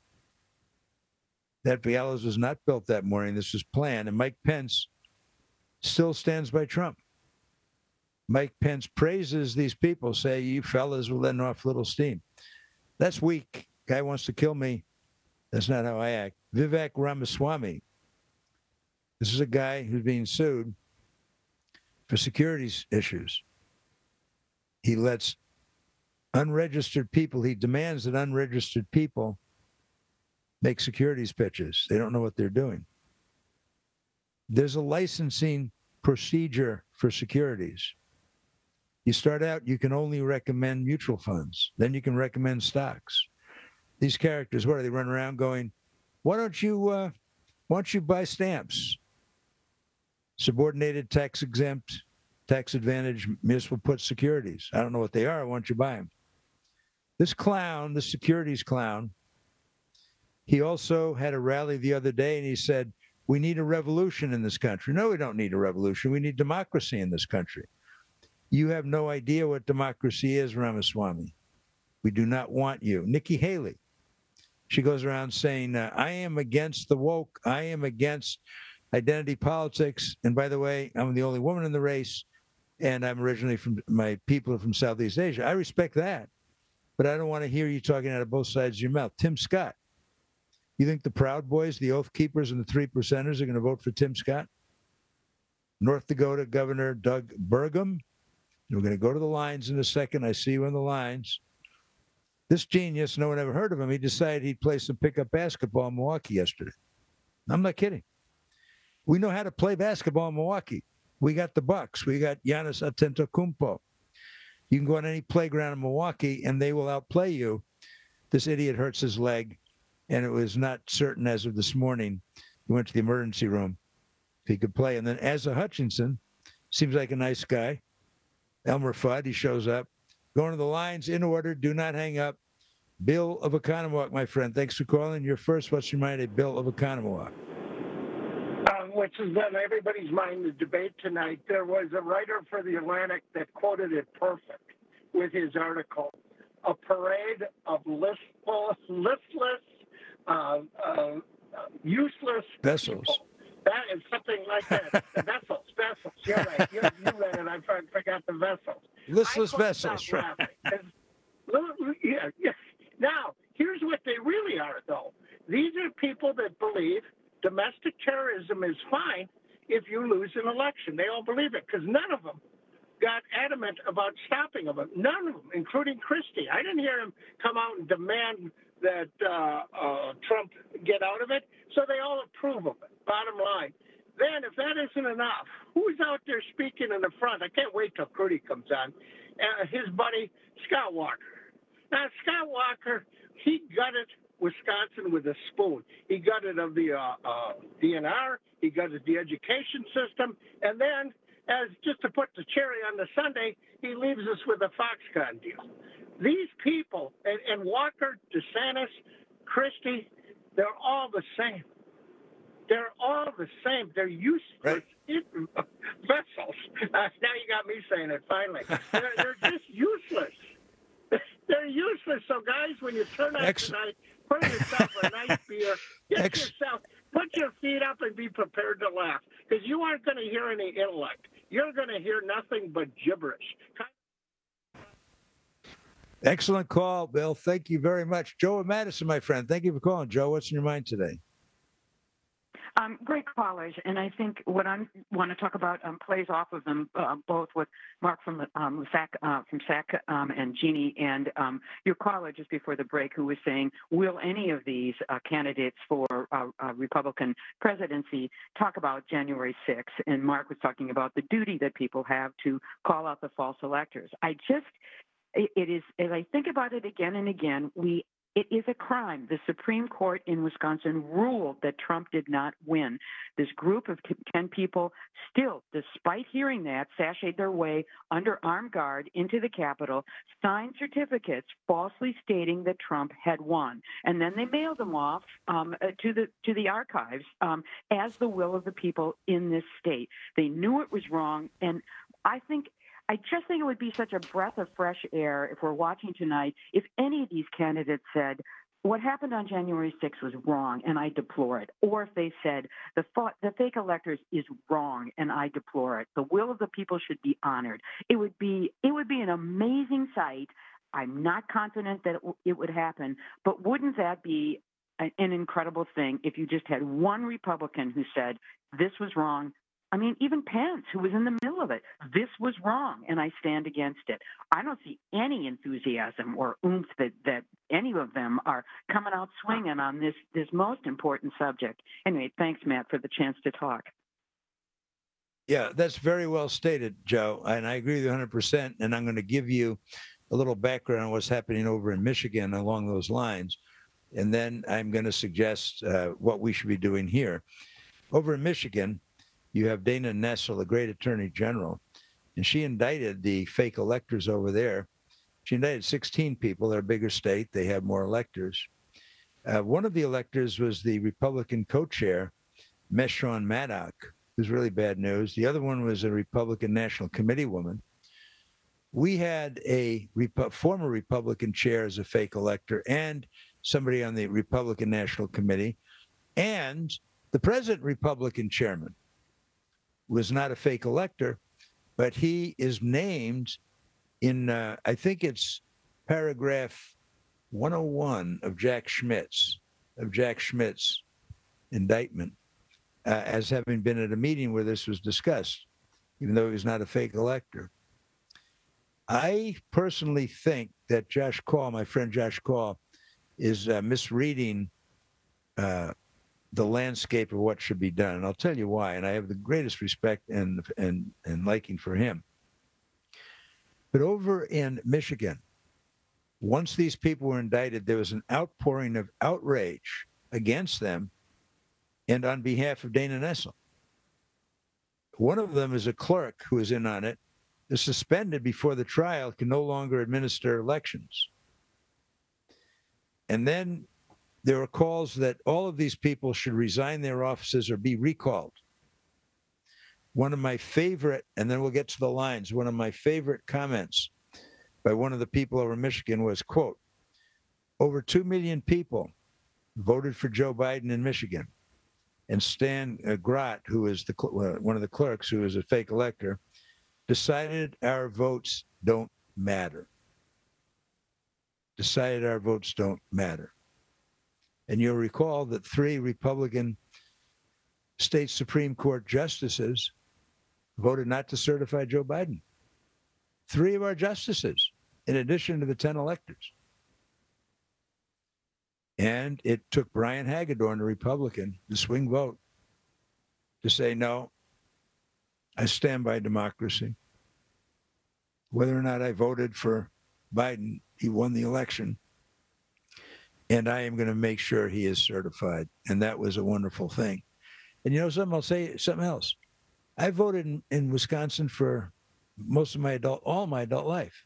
That gallows was not built that morning. This was planned. And Mike Pence still stands by Trump. Mike Pence praises these people, say, you fellas were letting off little steam. That's weak. Guy wants to kill me. That's not how I act. Vivek Ramaswamy. This is a guy who's being sued for securities issues. He lets unregistered people, he demands that unregistered people make securities pitches. They don't know what they're doing. There's a licensing procedure for securities. You start out, you can only recommend mutual funds. Then you can recommend stocks. These characters, what are they running around going, why don't you, uh, why don't you buy stamps? Subordinated, tax exempt, tax advantage, municipal put securities. I don't know what they are. Why don't you buy them? This clown, the securities clown, he also had a rally the other day and he said, we need a revolution in this country. No, we don't need a revolution. We need democracy in this country. You have no idea what democracy is, Ramaswamy. We do not want you. Nikki Haley, she goes around saying, uh, I am against the woke. I am against identity politics. And by the way, I'm the only woman in the race. And I'm originally from, my people are from Southeast Asia. I respect that. But I don't want to hear you talking out of both sides of your mouth. Tim Scott. You think the Proud Boys, the Oath Keepers, and the Three Percenters are going to vote for Tim Scott? North Dakota Governor Doug Burgum. We're going to go to the lines in a second. I see you in the lines. This genius, no one ever heard of him. He decided he'd play some pickup basketball in Milwaukee yesterday. I'm not kidding. We know how to play basketball in Milwaukee. We got the Bucks. We got Giannis Antetokounmpo. You can go on any playground in Milwaukee, and they will outplay you. This idiot hurts his leg, and it was not certain as of this morning. He went to the emergency room if he could play. And then Asa Hutchinson seems like a nice guy. Elmer Fudd, he shows up. Going to the lines in order. Do not hang up. Bill of Oconomowoc, my friend. Thanks for calling. You're first. What's your mind, Bill of Oconomowoc? Um, which is on everybody's mind, the debate tonight. There was a writer for The Atlantic that quoted it perfect with his article. A parade of listless, listless uh, uh, useless vessels. People. That is something like that. The vessels, vessels. You're right. You, you read it. I forgot the vessels. Listless vessels. Yeah, yeah. Now, here's what they really are, though. These are people that believe domestic terrorism is fine if you lose an election. They all believe it because none of them got adamant about stopping them. None of them, including Christie. I didn't hear him come out and demand that uh, uh, Trump get out of it, so they all approve of it, bottom line. Then, if that isn't enough, who's out there speaking in the front? I can't wait till Crudy comes on. Uh, his buddy, Scott Walker. Now, Scott Walker, he gutted Wisconsin with a spoon. He gutted of the uh, uh, D N R. He gutted the education system. And then, as just to put the cherry on the sundae, he leaves us with a Foxconn deal. These people, and, and Walker, DeSantis, Christie, they're all the same. They're all the same. They're useless right. vessels. Uh, now you got me saying it, finally. They're, they're just useless. They're useless. So, guys, when you turn out Ex- tonight, pour yourself a nice beer. Get Ex- yourself, put your feet up and be prepared to laugh. because you aren't going to hear any intellect. You're going to hear nothing but gibberish. Excellent call, Bill. Thank you very much. Joe and Madison, my friend. Thank you for calling. Joe, what's in your mind today? Um, great callers, and I think what I want to talk about um, plays off of them uh, both with Mark from um, SAC, uh, from SAC um, and Jeannie, and um, your caller just before the break who was saying, will any of these uh, candidates for uh, uh, Republican presidency talk about January sixth? And Mark was talking about the duty that people have to call out the false electors. I just, it, it is, as I think about it again and again, we It is a crime. The Supreme Court in Wisconsin ruled that Trump did not win. This group of ten people still, despite hearing that, sashayed their way under armed guard into the Capitol, signed certificates falsely stating that Trump had won. And then they mailed them off um, to the to the archives um, as the will of the people in this state. They knew it was wrong. And I think I just think it would be such a breath of fresh air if we're watching tonight if any of these candidates said, what happened on January sixth was wrong and I deplore it. Or if they said, the, fought, the fake electors is wrong and I deplore it. The will of the people should be honored. It would be, it would be an amazing sight. I'm not confident that it, w- it would happen, but wouldn't that be an, an incredible thing if you just had one Republican who said, this was wrong? I mean, even Pence, who was in the middle of it, this was wrong, and I stand against it. I don't see any enthusiasm or oomph that, that any of them are coming out swinging on this, this most important subject. Anyway, thanks, Matt, for the chance to talk. Yeah, that's very well stated, Joe, and I agree with you one hundred percent, and I'm going to give you a little background on what's happening over in Michigan along those lines, and then I'm going to suggest uh, what we should be doing here. Over in Michigan, you have Dana Nessel, the great attorney general, and she indicted the fake electors over there. She indicted sixteen people. They're a bigger state. They have more electors. Uh, one of the electors was the Republican co-chair, Meshawn Maddock, who's really bad news. The other one was a Republican National Committee woman. We had a Repu- former Republican chair as a fake elector and somebody on the Republican National Committee, and the present Republican chairman was not a fake elector, but he is named in, uh, I think it's paragraph one oh one of Jack Schmidt's, of Jack Schmidt's indictment, uh, as having been at a meeting where this was discussed, even though he was not a fake elector. I personally think that Josh Kaul, my friend Josh Kaul, is uh, misreading uh, the landscape of what should be done. And I'll tell you why. And I have the greatest respect and, and, and liking for him. But over in Michigan, once these people were indicted, there was an outpouring of outrage against them and on behalf of Dana Nessel. One of them is a clerk who is in on it, is suspended before the trial, can no longer administer elections. And then there are calls that all of these people should resign their offices or be recalled. One of my favorite, and then we'll get to the lines, one of my favorite comments by one of the people over Michigan was, quote, over two million people voted for Joe Biden in Michigan. And Stan uh, Grott, who is the uh, one of the clerks, who is a fake elector, decided our votes don't matter. Decided our votes don't matter. And you'll recall that three Republican state Supreme Court justices voted not to certify Joe Biden. Three of our justices, in addition to the ten electors. And it took Brian Hagedorn, a Republican, the swing vote, to say, no, I stand by democracy. Whether or not I voted for Biden, he won the election. And I am going to make sure he is certified. And that was a wonderful thing. And you know something? I'll say something else. I voted in, in Wisconsin for most of my adult, all my adult life.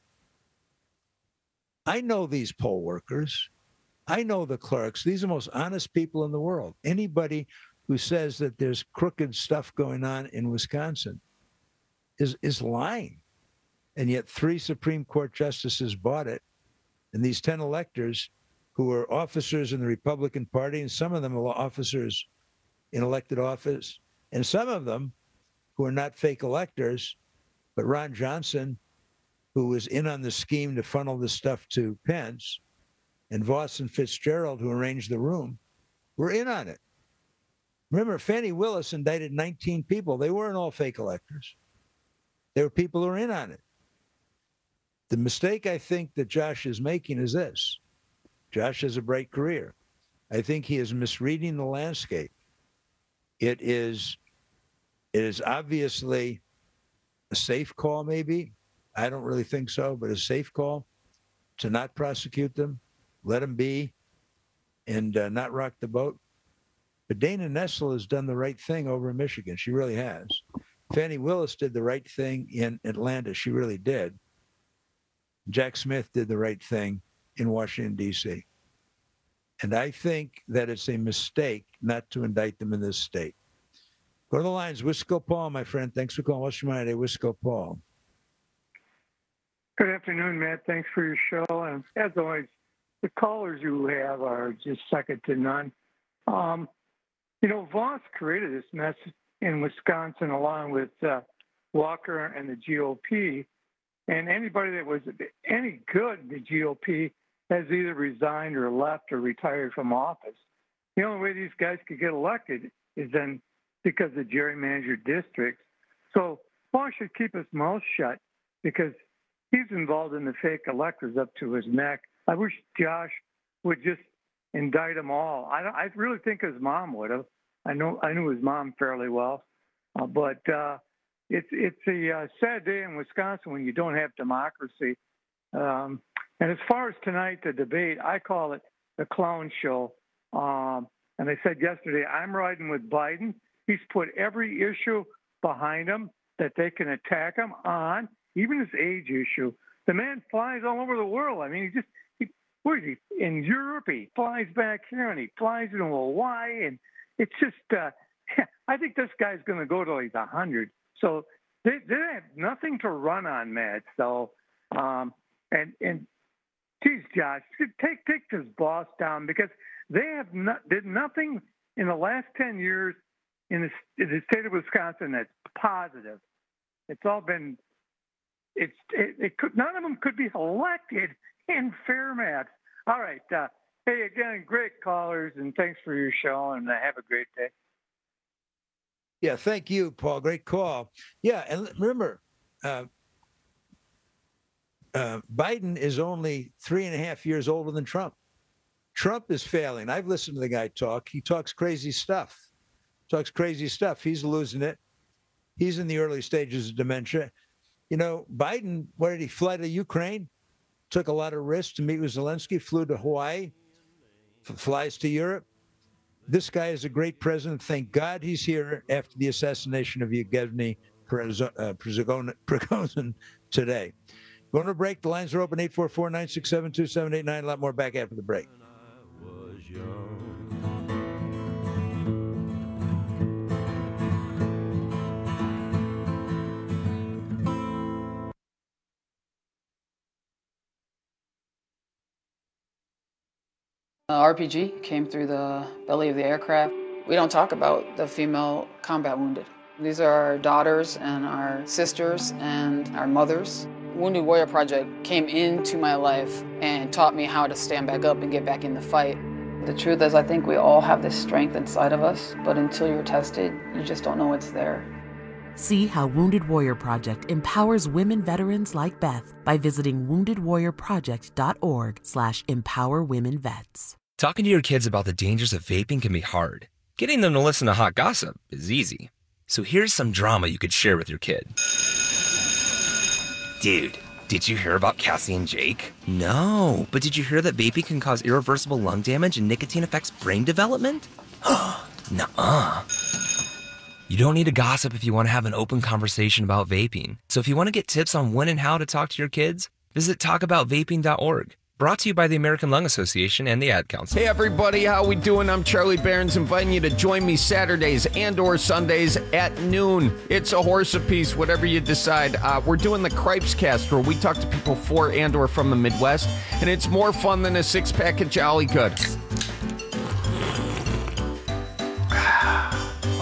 I know these poll workers. I know the clerks. These are the most honest people in the world. Anybody who says that there's crooked stuff going on in Wisconsin is, is lying. And yet three Supreme Court justices bought it. And these ten electors who are officers in the Republican Party, and some of them are officers in elected office, And some of them who are not fake electors, but Ron Johnson, who was in on the scheme to funnel this stuff to Pence, and Voss and Fitzgerald, who arranged the room, were in on it. Remember, Fannie Willis indicted nineteen people. They weren't all fake electors. They were people who were in on it. The mistake I think that Josh is making is this. Josh has a bright career. I think he is misreading the landscape. It is, it is obviously a safe call, maybe. I don't really think so, but a safe call to not prosecute them, let them be, and uh, not rock the boat. But Dana Nessel has done the right thing over in Michigan. She really has. Fannie Willis did the right thing in Atlanta. She really did. Jack Smith did the right thing in Washington, D C. And I think that it's a mistake not to indict them in this state. Go to the lines. Wisco Paul, my friend. Thanks for calling. What's your mind today? Wisco Paul. Good afternoon, Matt. Thanks for your show. And as always, the callers you have are just second to none. Um, you know, Voss created this mess in Wisconsin along with uh, Walker and the G O P. And anybody that was any good in the G O P has either resigned or left or retired from office. The only way these guys could get elected is then because of gerrymandered districts. So Voss should keep his mouth shut because he's involved in the fake electors up to his neck. I wish Josh would just indict them all. I, I really think his mom would have. I know I knew his mom fairly well, uh, but uh, it's it's a uh, sad day in Wisconsin when you don't have democracy. Um, and as far as tonight, the debate, I call it the clown show. Um, and I said yesterday, I'm riding with Biden. He's put every issue behind him that they can attack him on, even his age issue. The man flies all over the world. I mean, he just, he, where is he? In Europe, he flies back here, and he flies into Hawaii. And it's just, uh, I think this guy's going to go to like one hundred. So they, they have nothing to run on, Matt. So, um, and, and geez, Josh, take, take this boss down because they have not, did nothing in the last ten years in the, in the state of Wisconsin that's positive. It's all been, it's, it, it could, none of them could be elected in Fairmont. All right. Uh, hey, again, great callers, and thanks for your show, and uh, have a great day. Yeah, thank you, Paul. Great call. Yeah, and remember, uh, uh, Biden is only three and a half years older than Trump. Trump is failing. I've listened to the guy talk. He talks crazy stuff. Talks crazy stuff. He's losing it. He's in the early stages of dementia. You know, Biden, where did he fly to Ukraine? Took a lot of risks to meet with Zelensky, flew to Hawaii, f- flies to Europe. This guy is a great president. Thank God he's here after the assassination of Yevgeny Prigozhin today. Going to break. The lines are open, eight four four, nine six seven, two seven eight nine. A lot more back after the break. Uh, R P G came through the belly of the aircraft. We don't talk about the female combat wounded. These are our daughters and our sisters and our mothers. Wounded Warrior Project came into my life and taught me how to stand back up and get back in the fight. The truth is, I think we all have this strength inside of us, but until you're tested, you just don't know it's there. See how Wounded Warrior Project empowers women veterans like Beth by visiting wounded warrior project dot org slash empower women vets. Talking to your kids about the dangers of vaping can be hard. Getting them to listen to hot gossip is easy. So here's some drama you could share with your kid. Dude, did you hear about Cassie and Jake? No, but did you hear that vaping can cause irreversible lung damage and nicotine affects brain development? Nuh-uh. You don't need to gossip if you want to have an open conversation about vaping. So if you want to get tips on when and how to talk to your kids, visit talk about vaping dot org. Brought to you by the American Lung Association and the Ad Council. Hey everybody, how we doing? I'm Charlie Barons, inviting you to join me Saturdays and or Sundays at noon. It's a horse apiece, whatever you decide. Uh, we're doing the Cripes Cast, where we talk to people for and or from the Midwest, and it's more fun than a six-pack of Jolly Good.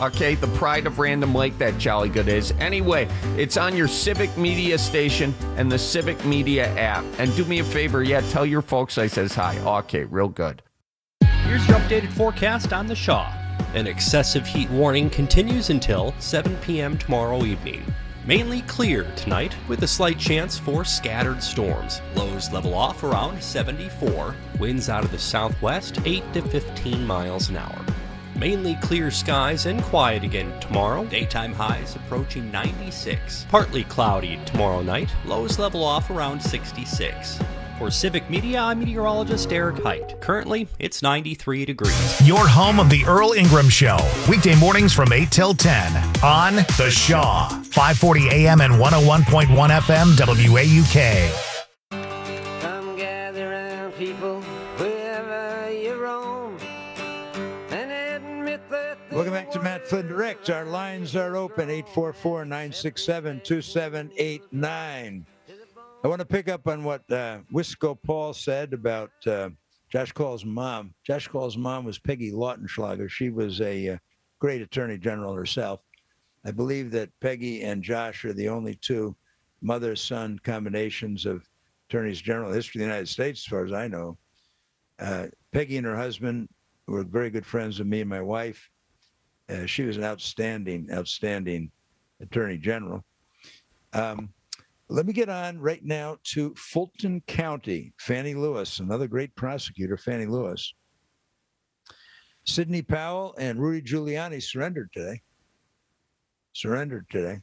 Okay, the pride of Random Lake, that Jolly Good is. Anyway, it's on your Civic Media station and the Civic Media app. And do me a favor, yeah, tell your folks I says hi. Okay, real good. Here's your updated forecast on the Shaw. An excessive heat warning continues until seven p.m. tomorrow evening. Mainly clear tonight with a slight chance for scattered storms. Lows level off around seventy-four. Winds out of the southwest eight to fifteen miles an hour. Mainly clear skies and quiet again tomorrow. Daytime highs approaching ninety-six. Partly cloudy tomorrow night. Lows level off around sixty-six. For Civic Media, I'm meteorologist Eric Height. Currently, it's ninety-three degrees. Your home of the Earl Ingram Show. Weekday mornings from eight till ten on The Shaw. five forty a.m. and one oh one point one F M W A U K. Come gather around, people, wherever you roam, and admit that. Welcome back to Matt Flynn Direct. Our lines are open, eight four four, nine six seven, two seven eight nine. I want to pick up on what uh, Wisco Paul said about uh, Josh Call's mom. Josh Call's mom was Peggy Lautenschlager. She was a uh, great attorney general herself. I believe that Peggy and Josh are the only two mother-son combinations of attorneys general in the history of the United States, as far as I know. Uh, Peggy and her husband were very good friends of me and my wife. Uh, she was an outstanding, outstanding attorney general. Um, Let me get on right now to Fulton County. Fannie Lewis, another great prosecutor, Fannie Lewis. Sidney Powell and Rudy Giuliani surrendered today. Surrendered today.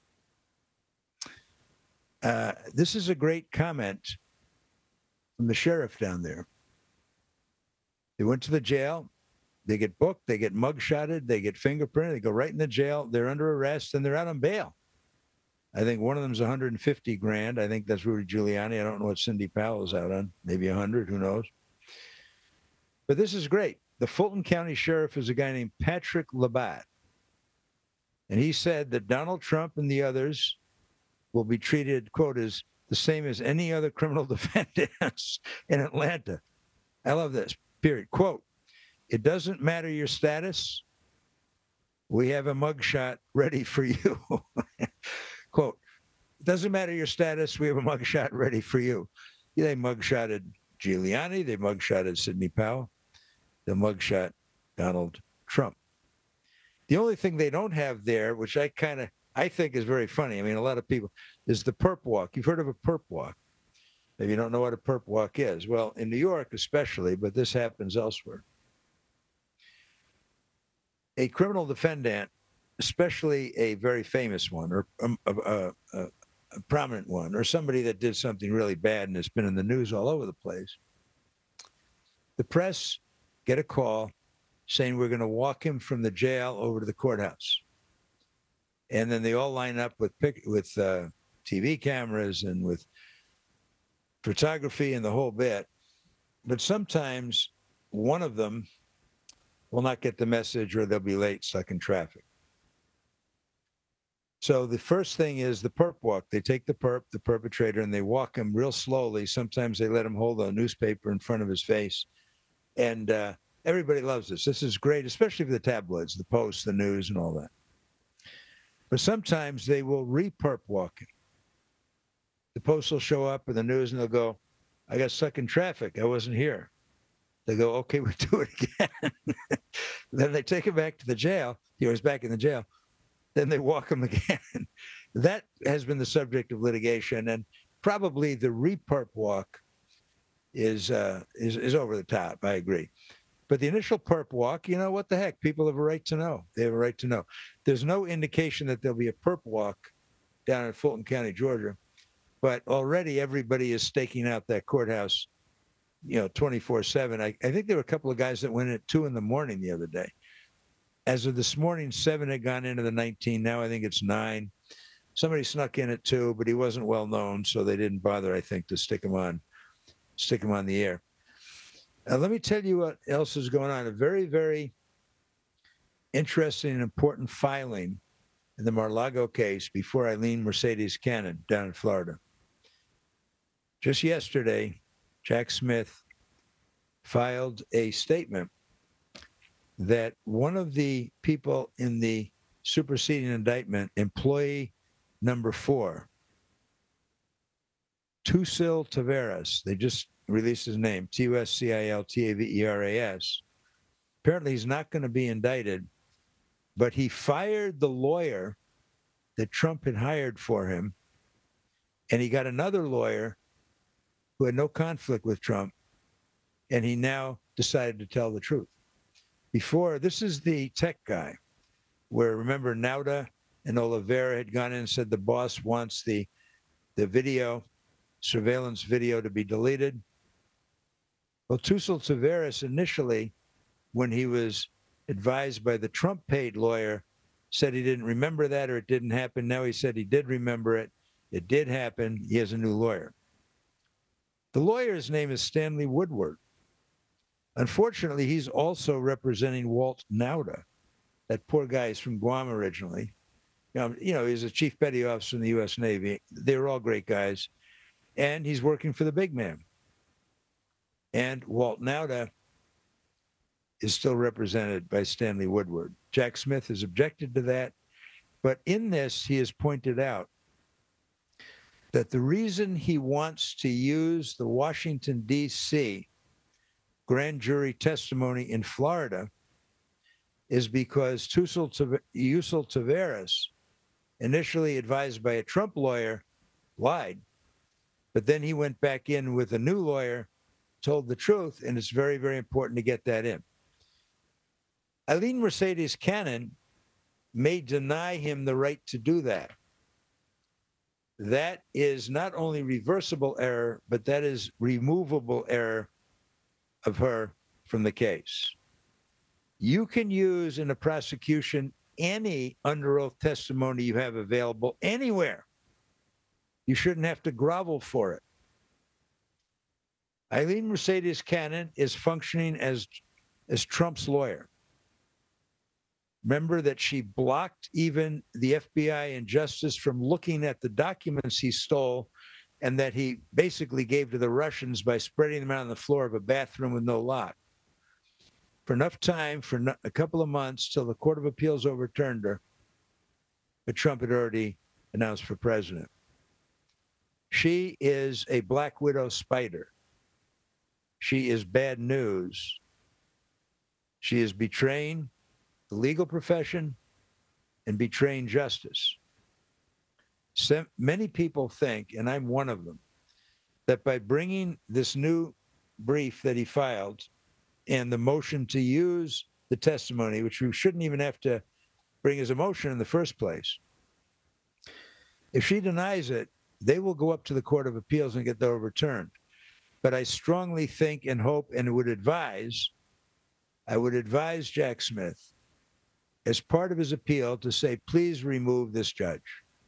Uh, this is a great comment from the sheriff down there. They went to the jail. They get booked. They get mugshotted. They get fingerprinted. They go right in the jail. They're under arrest, and they're out on bail. I think one of them is one hundred fifty grand. I think that's Rudy Giuliani. I don't know what Cindy Powell is out on. Maybe one hundred. Who knows? But this is great. The Fulton County Sheriff is a guy named Patrick Labatt. And he said that Donald Trump and the others will be treated, quote, as the same as any other criminal defendants in Atlanta. I love this, period. Quote, it doesn't matter your status. We have a mugshot ready for you. Quote, it doesn't matter your status. We have a mugshot ready for you. They mugshotted Giuliani. They mugshotted Sidney Powell. They mugshot Donald Trump. The only thing they don't have there, which I kind of, I think is very funny. I mean, a lot of people, is the perp walk. You've heard of a perp walk. Maybe you don't know what a perp walk is. Well, in New York especially, but this happens elsewhere. A criminal defendant, especially a very famous one or um, a, a, a, a prominent one or somebody that did something really bad and has been in the news all over the place, the press get a call saying we're going to walk him from the jail over to the courthouse. And then they all line up with pic- with uh, T V cameras and with photography and the whole bit. But sometimes one of them will not get the message or they'll be late, stuck in traffic. So the first thing is the perp walk. They take the perp, the perpetrator, and they walk him real slowly. Sometimes they let him hold a newspaper in front of his face. And uh, everybody loves this. This is great, especially for the tabloids, the Post, the News, and all that. But sometimes they will re-perp walk him. The Post will show up in the news and they'll go, I got stuck in traffic. I wasn't here. They go, okay, we'll do it again. Then they take him back to the jail. He was back in the jail. Then they walk him again. That has been the subject of litigation, and probably the re-perp walk is, uh, is is over the top. I agree. But the initial perp walk, you know, what the heck? People have a right to know. They have a right to know. There's no indication that there'll be a perp walk down in Fulton County, Georgia, but already everybody is staking out that courthouse, you know, twenty-four seven. I, I think there were a couple of guys that went in at two in the morning the other day. As of this morning, seven had gone into the nineteen. Now I think it's nine. Somebody snuck in at two, but he wasn't well known, so they didn't bother, I think, to stick him on, stick him on the air. Uh, let me tell you what else is going on. A very, very interesting and important filing in the Mar-a-Lago case before Eileen Mercedes Cannon down in Florida. Just yesterday, Jack Smith filed a statement that one of the people in the superseding indictment, employee number four, Tusil Taveras, they just released his name, T U S C I L T A V E R A S. Apparently he's not going to be indicted, but he fired the lawyer that Trump had hired for him, and he got another lawyer who had no conflict with Trump, and he now decided to tell the truth. Before, this is the tech guy, where remember Nauta and Oliveira had gone in and said the boss wants the the video, surveillance video, to be deleted. Well, Tusil Taveras initially, when he was advised by the Trump-paid lawyer, said he didn't remember that or it didn't happen. Now he said he did remember it. It did happen. He has a new lawyer. The lawyer's name is Stanley Woodward. Unfortunately, he's also representing Walt Nauta. That poor guy is from Guam originally. You know, you know, he's a chief petty officer in the U S Navy. They were all great guys. And he's working for the big man. And Walt Nauta is still represented by Stanley Woodward. Jack Smith has objected to that. But in this, he has pointed out that the reason he wants to use the Washington, D C grand jury testimony in Florida is because Tusil Taveras, initially advised by a Trump lawyer, lied. But then he went back in with a new lawyer, told the truth, and it's very, very important to get that in. Eileen Mercedes Cannon may deny him the right to do that. That is not only reversible error, but that is removable error of her from the case. You can use in a prosecution any under oath testimony you have available anywhere. You shouldn't have to grovel for it. Eileen Mercedes Cannon is functioning as, as Trump's lawyer. Remember that she blocked even the F B I and Justice from looking at the documents he stole and that he basically gave to the Russians by spreading them out on the floor of a bathroom with no lock. For enough time, for a couple of months, till the Court of Appeals overturned her, but Trump had already announced for president. She is a Black Widow spider. She is bad news. She is betraying the legal profession and betraying justice. So many people think, and I'm one of them, that by bringing this new brief that he filed and the motion to use the testimony, which we shouldn't even have to bring as a motion in the first place, if she denies it, they will go up to the Court of Appeals and get that overturned. But I strongly think and hope and would advise, I would advise Jack Smith, as part of his appeal, to say, please remove this judge.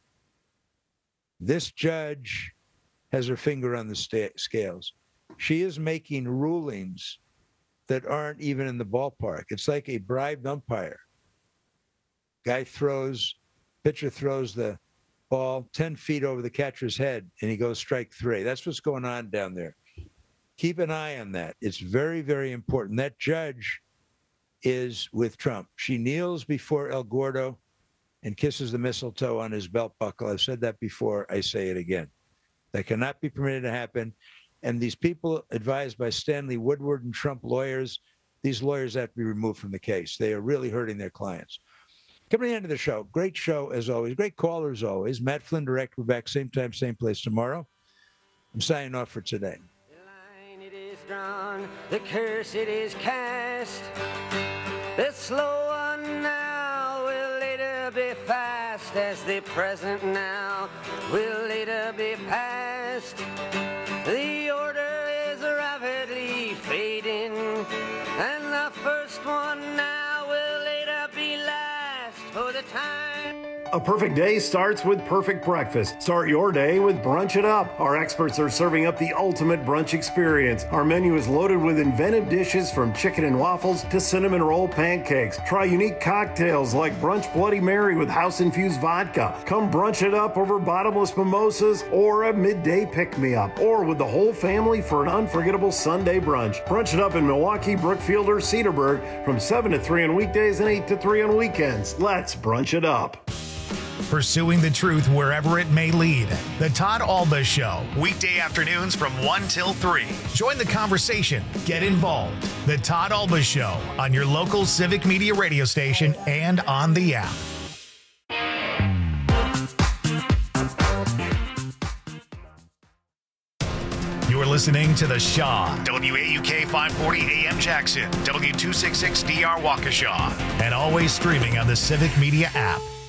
This judge has her finger on the sta- scales. She is making rulings that aren't even in the ballpark. It's like a bribed umpire. Guy throws, pitcher throws the ball ten feet over the catcher's head, and he goes strike three. That's what's going on down there. Keep an eye on that. It's very, very important. That judge is with Trump. She kneels before El Gordo and kisses the mistletoe on his belt buckle. I've said that before. I say it again. That cannot be permitted to happen. And these people advised by Stanley Woodward and Trump lawyers, these lawyers have to be removed from the case. They are really hurting their clients. Coming to the end of the show. Great show, as always. Great caller, as always. Matt Flynn, Direct. We're back same time, same place tomorrow. I'm signing off for today. Drawn, the curse it is cast. The slow one now will later be fast, as the present now will later be past. The order is rapidly fading, and the first one now will later be last for the time. A perfect day starts with perfect breakfast. Start your day with Brunch It Up. Our experts are serving up the ultimate brunch experience. Our menu is loaded with inventive dishes from chicken and waffles to cinnamon roll pancakes. Try unique cocktails like Brunch Bloody Mary with house-infused vodka. Come brunch it up over bottomless mimosas or a midday pick-me-up, or with the whole family for an unforgettable Sunday brunch. Brunch It Up in Milwaukee, Brookfield, or Cedarburg from seven to three on weekdays and eight to three on weekends. Let's brunch it up. Pursuing the truth wherever it may lead. The Todd Alba Show, weekday afternoons from one till three. Join the conversation. Get involved. The Todd Alba Show on your local Civic Media radio station and on the app. You're listening to The Shaw, W A U K five forty A M Jackson, W two sixty-six D R Waukesha, and always streaming on the Civic Media app.